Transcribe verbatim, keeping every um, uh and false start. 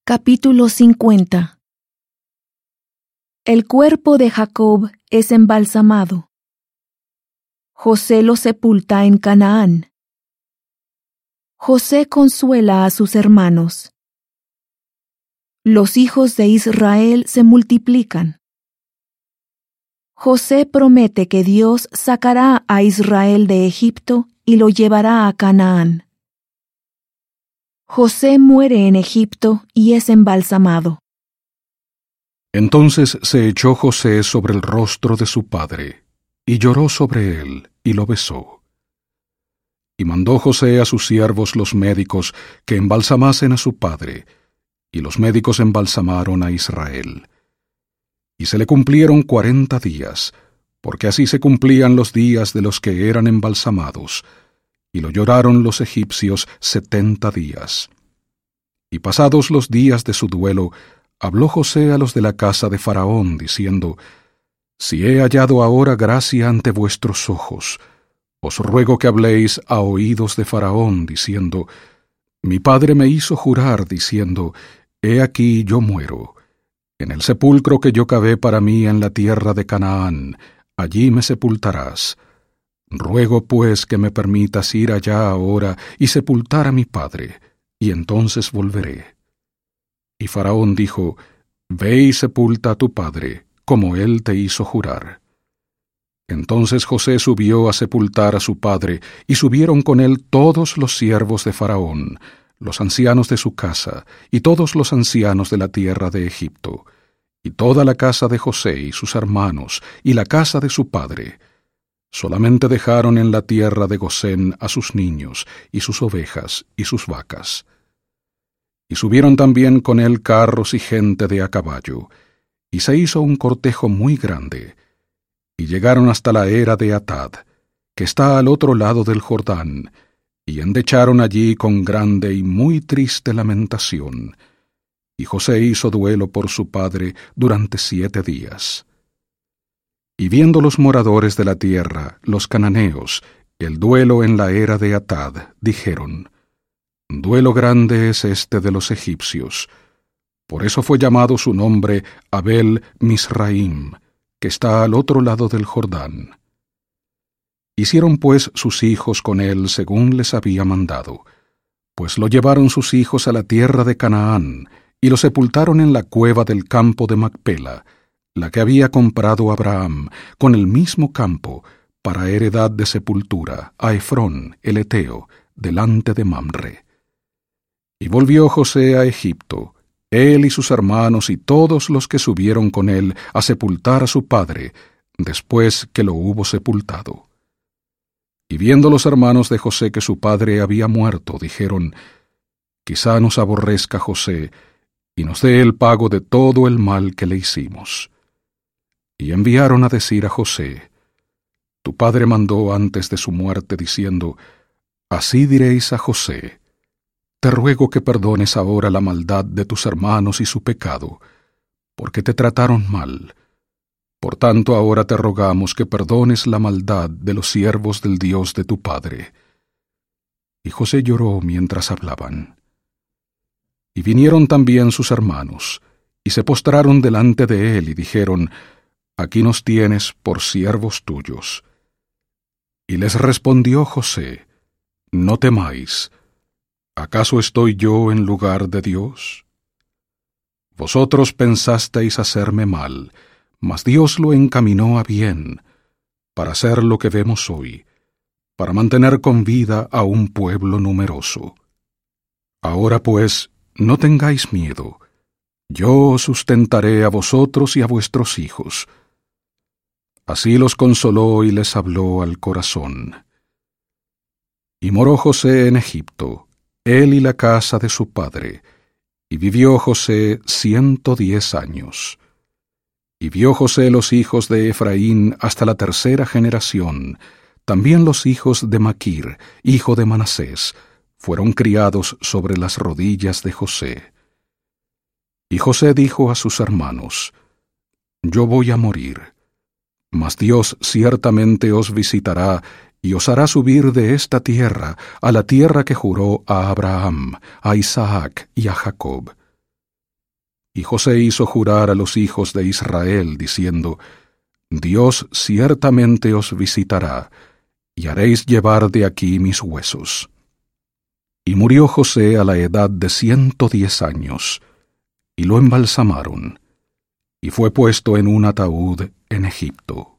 Capítulo cincuenta. El cuerpo de Jacob es embalsamado. José lo sepulta en Canaán. José consuela a sus hermanos. Los hijos de Israel se multiplican. José promete que Dios sacará a Israel de Egipto y lo llevará a Canaán. José muere en Egipto y es embalsamado. Entonces se echó José sobre el rostro de su padre, y lloró sobre él, y lo besó. Y mandó José a sus siervos los médicos que embalsamasen a su padre, y los médicos embalsamaron a Israel. Y se le cumplieron cuarenta días, porque así se cumplían los días de los que eran embalsamados, y lo lloraron los egipcios setenta días. Y pasados los días de su duelo, habló José a los de la casa de Faraón, diciendo: Si he hallado ahora gracia ante vuestros ojos, os ruego que habléis a oídos de Faraón, diciendo: Mi padre me hizo jurar, diciendo: He aquí yo muero. En el sepulcro que yo cavé para mí en la tierra de Canaán, allí me sepultarás. Ruego pues que me permitas ir allá ahora y sepultar a mi padre, y entonces volveré. Y Faraón dijo: Ve y sepulta a tu padre, como él te hizo jurar. Entonces José subió a sepultar a su padre, y subieron con él todos los siervos de Faraón, los ancianos de su casa, y todos los ancianos de la tierra de Egipto, y toda la casa de José y sus hermanos, y la casa de su padre. Solamente dejaron en la tierra de Gosén a sus niños, y sus ovejas, y sus vacas. Y subieron también con él carros y gente de a caballo, y se hizo un cortejo muy grande, y llegaron hasta la era de Atad, que está al otro lado del Jordán, y endecharon allí con grande y muy triste lamentación, y José hizo duelo por su padre durante siete días. Y viendo los moradores de la tierra, los cananeos, el duelo en la era de Atad, dijeron: Duelo grande es este de los egipcios. Por eso fue llamado su nombre Abel Misraim, que está al otro lado del Jordán. Hicieron pues sus hijos con él según les había mandado, pues lo llevaron sus hijos a la tierra de Canaán, y lo sepultaron en la cueva del campo de Macpela, la que había comprado Abraham, con el mismo campo, para heredad de sepultura, a Efrón, el Eteo, delante de Mamre. Y volvió José a Egipto, él y sus hermanos y todos los que subieron con él a sepultar a su padre, después que lo hubo sepultado. Y viendo los hermanos de José que su padre había muerto, dijeron: Quizá nos aborrezca José, y nos dé el pago de todo el mal que le hicimos. Y enviaron a decir a José: Tu padre mandó antes de su muerte, diciendo: Así diréis a José: Te ruego que perdones ahora la maldad de tus hermanos y su pecado, porque te trataron mal. Por tanto ahora te rogamos que perdones la maldad de los siervos del Dios de tu padre. Y José lloró mientras hablaban. Y vinieron también sus hermanos, y se postraron delante de él, y dijeron: Aquí nos tienes por siervos tuyos. Y les respondió José: No temáis. ¿Acaso estoy yo en lugar de Dios? Vosotros pensasteis hacerme mal, mas Dios lo encaminó a bien, para hacer lo que vemos hoy, para mantener con vida a un pueblo numeroso. Ahora pues, no tengáis miedo, yo os sustentaré a vosotros y a vuestros hijos. Así los consoló y les habló al corazón. Y moró José en Egipto, él y la casa de su padre, y vivió José ciento diez años. Y vio José los hijos de Efraín hasta la tercera generación, también los hijos de Maquir, hijo de Manasés, fueron criados sobre las rodillas de José. Y José dijo a sus hermanos: Yo voy a morir, mas Dios ciertamente os visitará y os hará subir de esta tierra a la tierra que juró a Abraham, a Isaac y a Jacob. Y José hizo jurar a los hijos de Israel, diciendo: Dios ciertamente os visitará, y haréis llevar de aquí mis huesos. Y murió José a la edad de ciento diez años, y lo embalsamaron, y fue puesto en un ataúd en Egipto.